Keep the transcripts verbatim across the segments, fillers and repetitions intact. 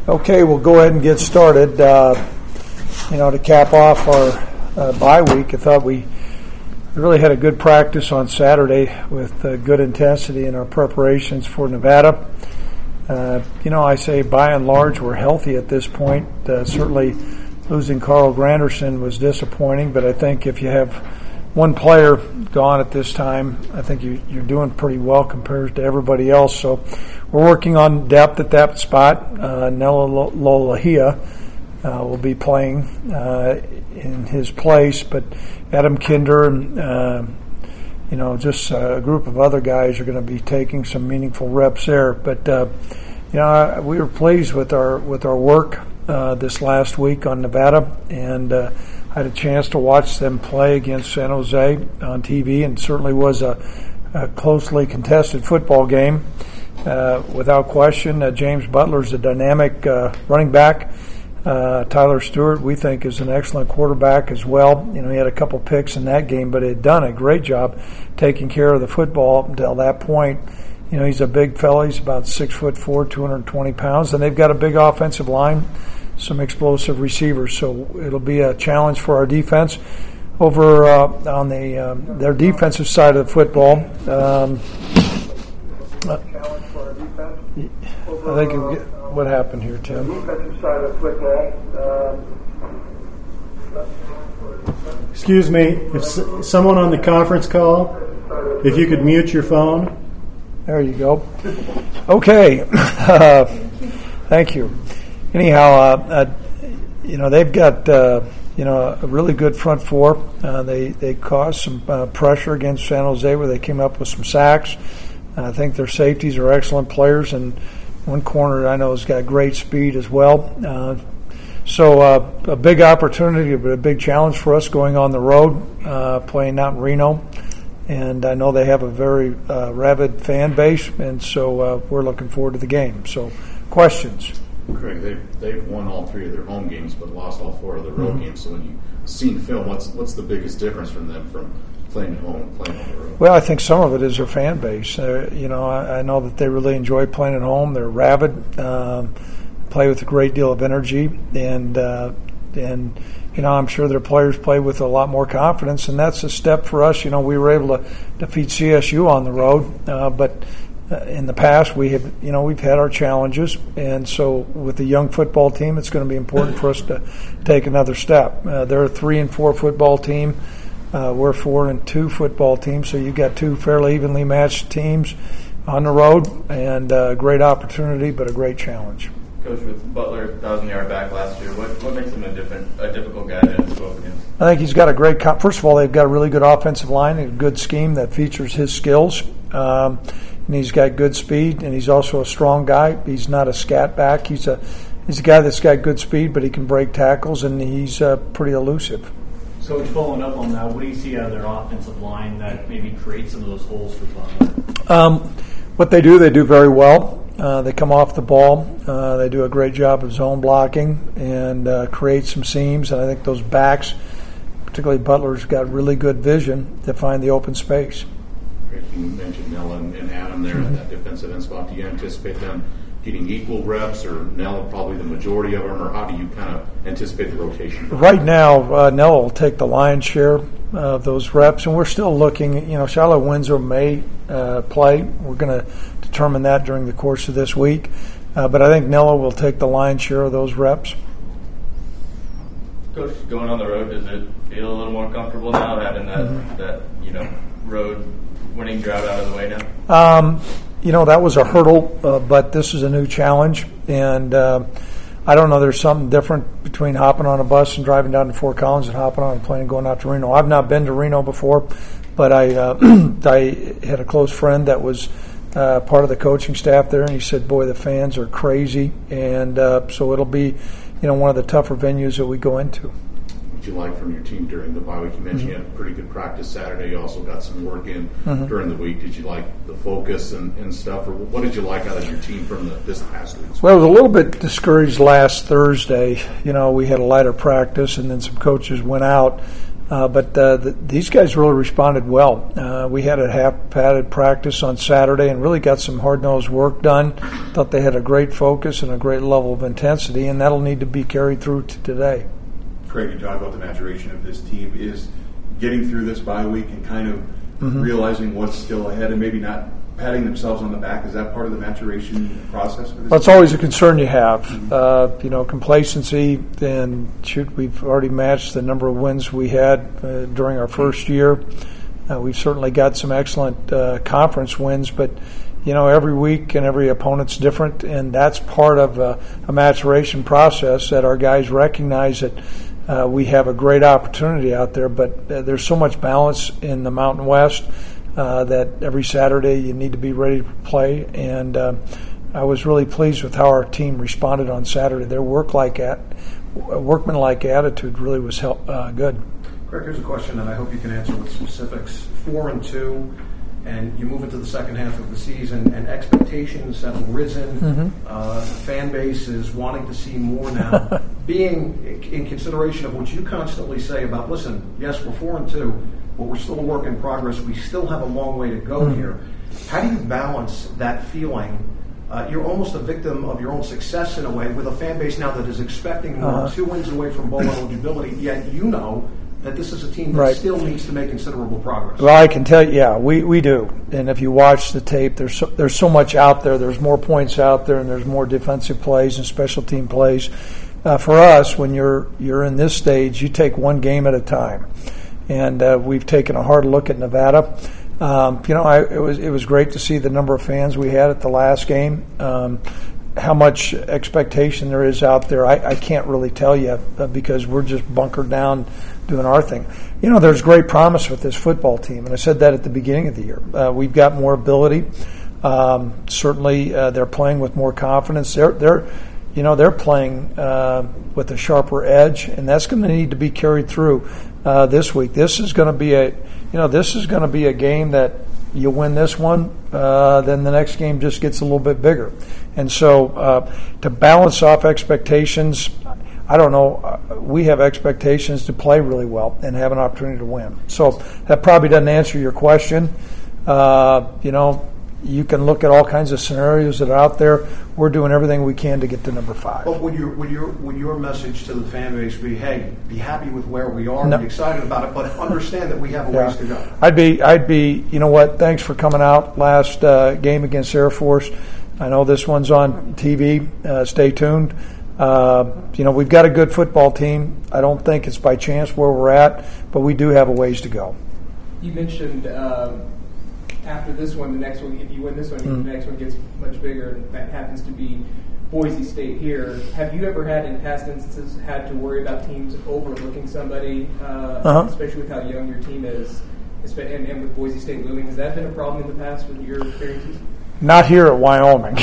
Okay, we'll go ahead and get started. Uh, you know, to cap off our uh, bye week, I thought we really had a good practice on Saturday with uh, good intensity in our preparations for Nevada. Uh, you know, I say by and large we're healthy at this point. Uh, certainly losing Carl Granderson was disappointing, but I think if you have one player gone at this time, I think you, you're doing pretty well compared to everybody else. So we're working on depth at that spot. Uh, Nello Lolahia uh, will be playing uh, in his place, but Adam Kinder and uh, you know just a group of other guys are going to be taking some meaningful reps there. But uh, you know we were pleased with our with our work uh, this last week on Nevada, and uh, I had a chance to watch them play against San Jose on T V, and certainly was a, a closely contested football game. Uh, without question, uh, James Butler's a dynamic uh, running back. Uh, Tyler Stewart, we think, is an excellent quarterback as well. You know, he had a couple picks in that game, but he had done a great job taking care of the football up until that point. You know, he's a big fella. He's about six foot four, two hundred twenty pounds, and they've got a big offensive line, some explosive receivers, so it'll be a challenge for our defense. Over uh, on the um, their defensive side of the football, um, uh, I think it, what happened here, Tim? Defensive side of football. Uh, Excuse me, if s- someone on the conference call, if you could mute your phone. There you go. Okay, uh, thank you. Anyhow, uh, uh, you know, they've got, uh, you know, a really good front four. Uh, they, they caused some uh, pressure against San Jose where they came up with some sacks. Uh, I think their safeties are excellent players, and one corner I know has got great speed as well. Uh, so uh, a big opportunity, but a big challenge for us going on the road, uh, playing out in Reno. And I know they have a very uh, rabid fan base, and so uh, we're looking forward to the game. So, questions? Craig, they've, they've won all three of their home games but lost all four of the road Mm-hmm. games. So when you've seen film, what's what's the biggest difference from them from playing at home and playing on the road? Well, I think some of it is their fan base. Uh, you know, I, I know that they really enjoy playing at home. They're rabid, um, play with a great deal of energy, and uh, and you know I'm sure their players play with a lot more confidence, and that's a step for us. You know, we were able to defeat C S U on the road, uh, but in the past we have, you know, we've had our challenges, and so with the young football team, it's going to be important for us to take another step. Uh, they're a three and four football team. Uh, we're a four and two football team, so you've got two fairly evenly matched teams on the road, and a great opportunity, but a great challenge. Coach, with Butler, thousand-yard back last year, what, what makes him a different, a difficult guy to go up against? I think he's got a great. – first of all, they've got a really good offensive line, a good scheme that features his skills. Um, and he's got good speed, and he's also a strong guy. He's not a scat back. He's a he's a guy that's got good speed, but he can break tackles, and he's uh, pretty elusive. So following up on that, what do you see out of their offensive line that maybe creates some of those holes for Butler? Um, what they do, they do very well. Uh, they come off the ball. Uh, they do a great job of zone blocking and uh, create some seams, and I think those backs, particularly Butler's got really good vision to find the open space. You mentioned Nell and, and Adam there in that defensive end spot. Do you anticipate them getting equal reps, or Nell probably the majority of them, or how do you kind of anticipate the rotation? Right now, uh, Nell will take the lion's share of those reps, and we're still looking. You know, Charlotte Winslow may uh, play. We're going to determine that during the course of this week, uh, but I think Nella will take the lion's share of those reps. Coach, going on the road, does it feel a little more comfortable now, having that mm-hmm. that you know road winning drought out of the way now? Um, you know, that was a hurdle, uh, but this is a new challenge, and uh, I don't know, there's something different between hopping on a bus and driving down to Fort Collins and hopping on a plane and going out to Reno. I've not been to Reno before, but I uh, I had a close friend that was uh, part of the coaching staff there, and he said, boy, the fans are crazy, and uh, so it'll be, you know, one of the tougher venues that we go into. What you like from your team during the bye week? You mentioned mm-hmm. you had a pretty good practice Saturday. You also got some work in mm-hmm. during the week. Did you like the focus and, and stuff, or what did you like out of your team from the, this past week? Well, I was a little bit discouraged last Thursday. You know, we had a lighter practice, and then some coaches went out. Uh, but uh, the, these guys really responded well. Uh, we had a half-padded practice on Saturday and really got some hard-nosed work done. Thought they had a great focus and a great level of intensity, and that'll need to be carried through to today. Craig, you talk about the maturation of this team. Is getting through this bye week and kind of mm-hmm. realizing what's still ahead and maybe not patting themselves on the back, is that part of the maturation process for this? That's always a concern you have. Mm-hmm. Uh, you know, complacency, and shoot, we've already matched the number of wins we had uh, during our first year. Uh, we've certainly got some excellent uh, conference wins, but, you know, every week and every opponent's different, and that's part of uh, a maturation process that our guys recognize that uh, we have a great opportunity out there, but uh, there's so much balance in the Mountain West Uh, that every Saturday you need to be ready to play, and uh, I was really pleased with how our team responded on Saturday. Their work-like at, workman-like attitude really was help, uh, good. Greg, here's a question that I hope you can answer with specifics. Four and two, and you move into the second half of the season, and expectations have risen. Mm-hmm. Uh, the fan base is wanting to see more now. Being in consideration of what you constantly say about, listen, yes, we're four and two, but we're still a work in progress. We still have a long way to go mm-hmm. here. How do you balance that feeling? Uh, you're almost a victim of your own success in a way, with a fan base now that is expecting more, uh-huh. two wins away from bowl eligibility, yet you know that this is a team that right. still needs to make considerable progress. Well, I can tell you, yeah, we, we do. And if you watch the tape, there's so, there's so much out there. There's more points out there, and there's more defensive plays and special team plays. Uh, for us, when you're you're in this stage, you take one game at a time. And uh, we've taken a hard look at Nevada. Um, you know, I, it was it was great to see the number of fans we had at the last game. Um, how much expectation there is out there, I, I can't really tell you uh, because we're just bunkered down doing our thing. You know, there's great promise with this football team, and I said that at the beginning of the year. Uh, we've got more ability. Um, certainly, uh, they're playing with more confidence. They're they're you know they're playing uh, with a sharper edge, and that's going to need to be carried through. Uh, this week, this is going to be a, you know, this is going to be a game that you win this one, uh, then the next game just gets a little bit bigger, and so uh, to balance off expectations, I don't know. Uh, we have expectations to play really well and have an opportunity to win. So that probably doesn't answer your question. Uh, you know, you can look at all kinds of scenarios that are out there. We're doing everything we can to get to number five. But would your would your would your message to the fan base be, hey, be happy with where we are, no. be excited about it, but understand that we have a yeah. ways to go? I'd be I'd be you know what? Thanks for coming out last uh, game against Air Force. I know this one's on T V. Uh, stay tuned. Uh, you know, we've got a good football team. I don't think it's by chance where we're at, but we do have a ways to go. You mentioned. Um, After this one, the next one, if you win this one, mm. the next one gets much bigger, and that happens to be Boise State here. Have you ever had, in past instances, had to worry about teams overlooking somebody, uh, uh-huh. especially with how young your team is, and, and with Boise State looming? Has that been a problem in the past with your experiences? Not here at Wyoming.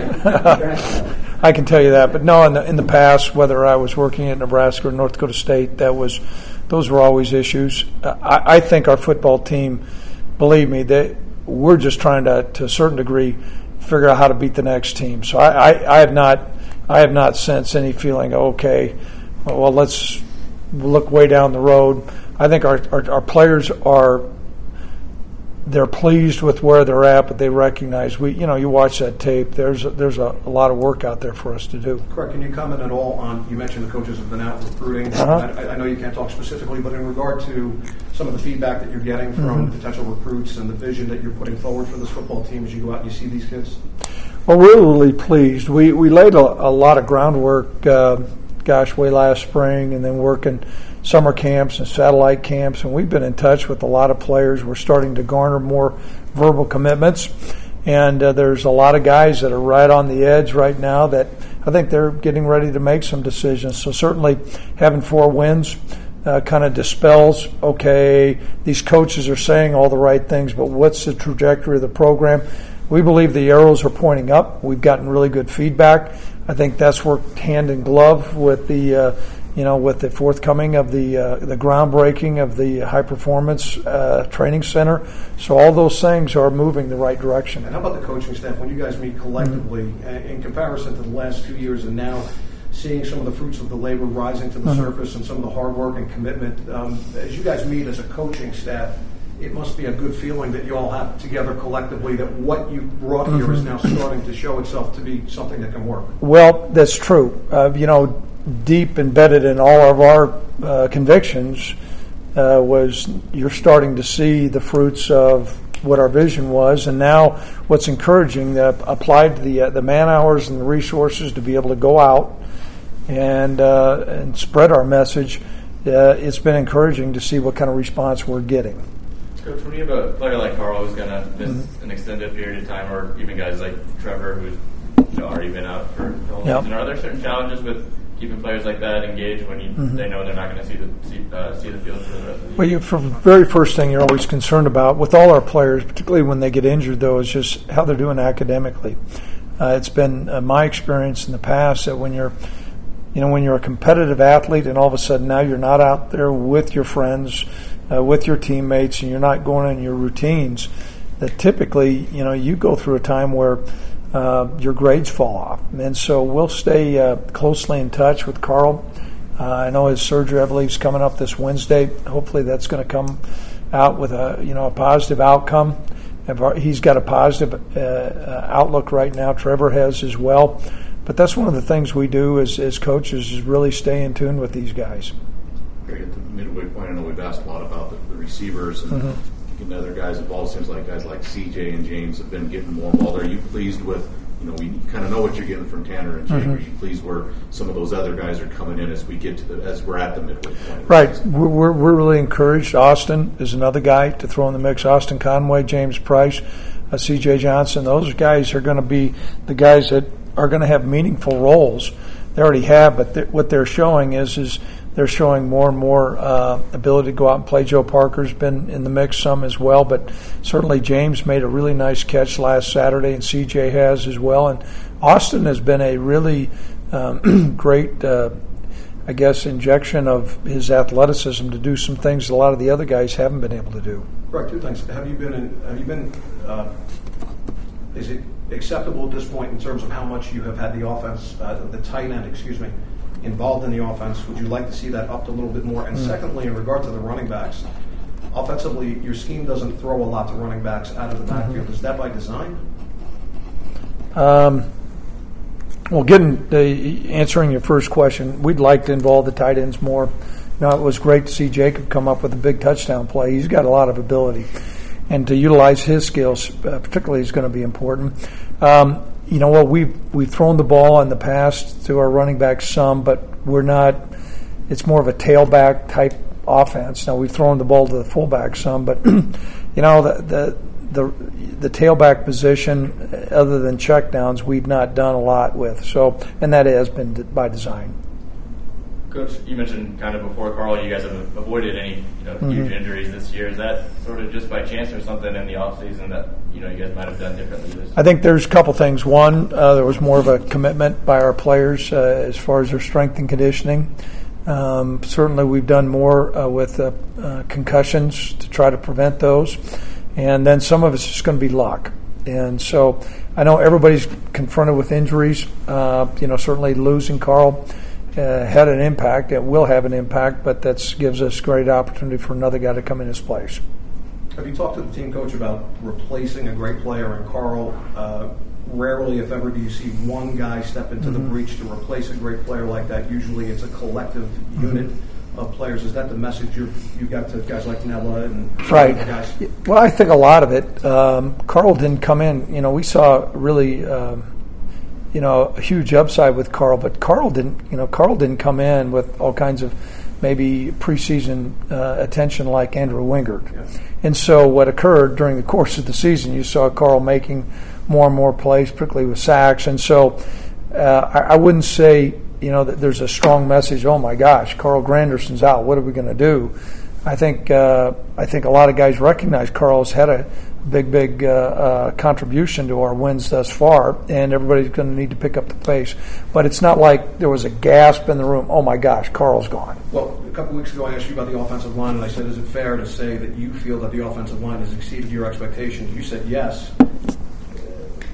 Yeah, I can tell you that. But no, in the in the past, whether I was working at Nebraska or North Dakota State, that was those were always issues. Uh, I, I think our football team, believe me, they. We're just trying to, to a certain degree, figure out how to beat the next team. So I, I, I have not, I have not sensed any feeling. Okay, well, well let's look way down the road. I think our, our our players are, they're pleased with where they're at, but they recognize we, you know, you watch that tape. There's a, there's a, a lot of work out there for us to do. Correct. Can you comment at all on? You mentioned the coaches have been out recruiting. Uh-huh. I, I know you can't talk specifically, but in regard to some of the feedback that you're getting from mm-hmm. potential recruits and the vision that you're putting forward for this football team as you go out and you see these kids. Well, we're really pleased. We we laid a, a lot of groundwork. Uh, gosh, way last spring, and then working summer camps and satellite camps, and we've been in touch with a lot of players. We're starting to garner more verbal commitments, and uh, there's a lot of guys that are right on the edge right now that I think they're getting ready to make some decisions. So certainly having four wins uh, kind of dispels, okay, these coaches are saying all the right things, but what's the trajectory of the program? We believe the arrows are pointing up. We've gotten really good feedback. I think that's worked hand in glove with the uh, you know, with the forthcoming of the uh, the groundbreaking of the high performance uh, training center. So all those things are moving the right direction. And how about the coaching staff? When you guys meet collectively, mm-hmm. in comparison to the last few years and now, seeing some of the fruits of the labor rising to the Mm-hmm. surface and some of the hard work and commitment. Um, as you guys meet as a coaching staff, it must be a good feeling that you all have together collectively that what you brought here is now starting to show itself to be something that can work. Well, that's true. Uh, you know, deep embedded in all of our uh, convictions uh, was you're starting to see the fruits of what our vision was, and now what's encouraging, uh, applied the uh, the man hours and the resources to be able to go out and uh, and spread our message. Uh, it's been encouraging to see what kind of response we're getting. Coach, when you have a player like Carl who's going to miss Mm-hmm. an extended period of time, or even guys like Trevor who's you know, already been out for the whole Yep. season, are there certain challenges with keeping players like that engaged when you, Mm-hmm. they know they're not going to see the see, uh, see the field for the rest of the year? Well, you, for the very first thing you're always concerned about with all our players, particularly when they get injured, though, is just how they're doing academically. Uh, it's been uh, my experience in the past that when you're, you know, when you're a competitive athlete and all of a sudden now you're not out there with your friends, uh, with your teammates, and you're not going on your routines, that typically, you know, you go through a time where uh, your grades fall off. And so we'll stay uh, closely in touch with Carl. Uh, I know his surgery, I believe, is coming up this Wednesday. Hopefully that's going to come out with a, you know, a positive outcome. He's got a positive uh, outlook right now. Trevor has as well. But that's one of the things we do as, as coaches is really stay in tune with these guys. Greg, at the midway point, I know we've asked a lot about the, the receivers and Mm-hmm. getting other guys involved. Seems like guys like C J and James have been getting more involved. Are you pleased with, you know, we kind of know what you're getting from Tanner and Jake. Mm-hmm. Are you pleased where some of those other guys are coming in as we get to the, as we're at the midway point? Right. We're, we're, we're really encouraged. Austin is another guy to throw in the mix. Austin Conway, James Price, uh, C J Johnson. Those guys are going to be the guys that are going to have meaningful roles. They already have, but th- what they're showing is is they're showing more and more uh, ability to go out and play. Joe Parker's been in the mix some as well, but certainly James made a really nice catch last Saturday, and C J has as well. And Austin has been a really um, great, uh, I guess, injection of his athleticism to do some things a lot of the other guys haven't been able to do. Right, two things. Have you been in, have you been, uh, is it acceptable at this point in terms of how much you have had the offense, uh, the tight end, excuse me, involved in the offense? Would you like to see that upped a little bit more? And Mm. secondly, in regard to the running backs, offensively, your scheme doesn't throw a lot to running backs out of the backfield. Is that by design? Um, well, getting the, answering your first question, we'd like to involve the tight ends more. You know, it was great to see Jacob come up with a big touchdown play. He's got a lot of ability, and to utilize his skills, uh, particularly, is going to be important. Um, you know what? Well, we've we've thrown the ball in the past to our running backs some, but we're not. It's more of a tailback type offense. Now we've thrown the ball to the fullback some, but you know the the the, the tailback position, other than checkdowns, we've not done a lot with. So, and that has been by design. Coach, you mentioned kind of before, Carl, you guys have avoided any you know, Mm-hmm. huge injuries this year. Is that sort of just by chance or something in the offseason that you know you guys might have done differently this year? I think there's a couple things. One, uh, there was more of a commitment by our players uh, as far as their strength and conditioning. Um, certainly, we've done more uh, with uh, uh, concussions to try to prevent those. And then some of it's just going to be luck. And so I know everybody's confronted with injuries. Uh, you know, certainly losing Carl uh, had an impact. It will have an impact, but that gives us great opportunity for another guy to come in his place. Have you talked to the team coach about replacing a great player? And Carl, uh, rarely, if ever, do you see one guy step into mm-hmm. the breach to replace a great player like that. Usually it's a collective mm-hmm. unit of players. Is that the message you you got to guys like Nella and right? Guys? Well, I think a lot of it. Um, Carl didn't come in. You know, we saw really, um, you know, a huge upside with Carl, but Carl didn't. You know, Carl didn't come in with all kinds of maybe preseason uh, attention like Andrew Wingard. Yeah. And so what occurred during the course of the season, you saw Carl making more and more plays, particularly with sacks. And so uh, I, I wouldn't say, you know, that there's a strong message, oh my gosh, Carl Granderson's out, what are we going to do? I think uh, I think a lot of guys recognize Carl's had a big, big uh, uh, contribution to our wins thus far, and everybody's going to need to pick up the pace. But it's not like there was a gasp in the room, oh my gosh, Carl's gone. Well, a couple weeks ago I asked you about the offensive line, and I said, is it fair to say that you feel that the offensive line has exceeded your expectations? You said yes.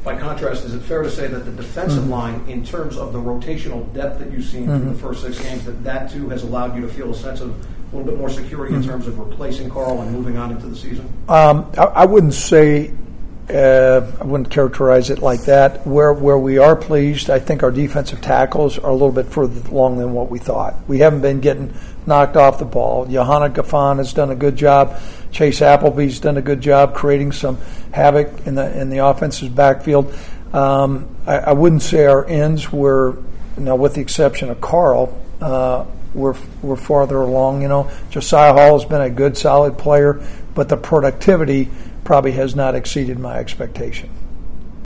by contrast, is it fair to say that the defensive Mm-hmm. line, in terms of the rotational depth that you've seen Mm-hmm. through the first six games, that that too has allowed you to feel a sense of a little bit more security Mm-hmm. in terms of replacing Carl and moving on into the season? Um, I, I wouldn't say, uh, I wouldn't characterize it like that. Where where we are pleased, I think our defensive tackles are a little bit further along than what we thought. We haven't been getting knocked off the ball. Johanna Gaffan has done a good job. Chase Appleby's done a good job creating some havoc in the in the offense's backfield. Um, I, I wouldn't say our ends were, now with the exception of Carl, uh, we're we're farther along. You know, Josiah Hall has been a good, solid player, but the productivity probably has not exceeded my expectation.